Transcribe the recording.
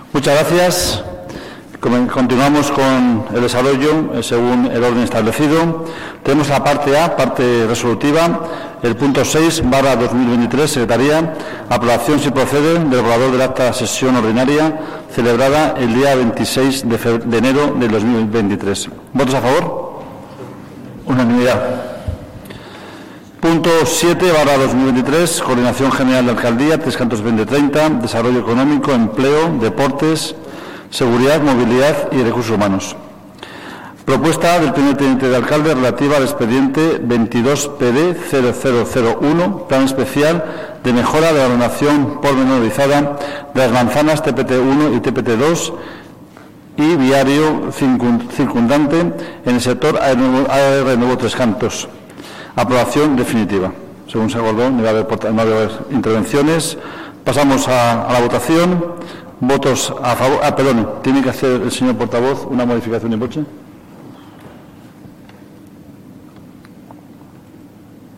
Muchas gracias. Continuamos con el desarrollo según el orden establecido. Tenemos la parte A, parte resolutiva, el punto 6/2023, Secretaría, aprobación si procede del borrador del acta de sesión ordinaria celebrada el día 26 de enero del 2023. ¿Votos a favor? Unanimidad. Punto 7/2023, Coordinación General de Alcaldía, 3 Cantos 2030, Desarrollo Económico, Empleo, Deportes, Seguridad, Movilidad y Recursos Humanos. Propuesta del primer teniente de alcalde relativa al expediente 22PD0001, Plan Especial de Mejora de la Ordenación Pormenorizada de las manzanas TPT1 y TPT2 y viario circundante en el sector AR Nuevo Tres Cantos. Aprobación definitiva. Según se acordó, no va a haber intervenciones. Pasamos a la votación. Votos a favor. Perdón, tiene que hacer el señor portavoz una modificación de voce.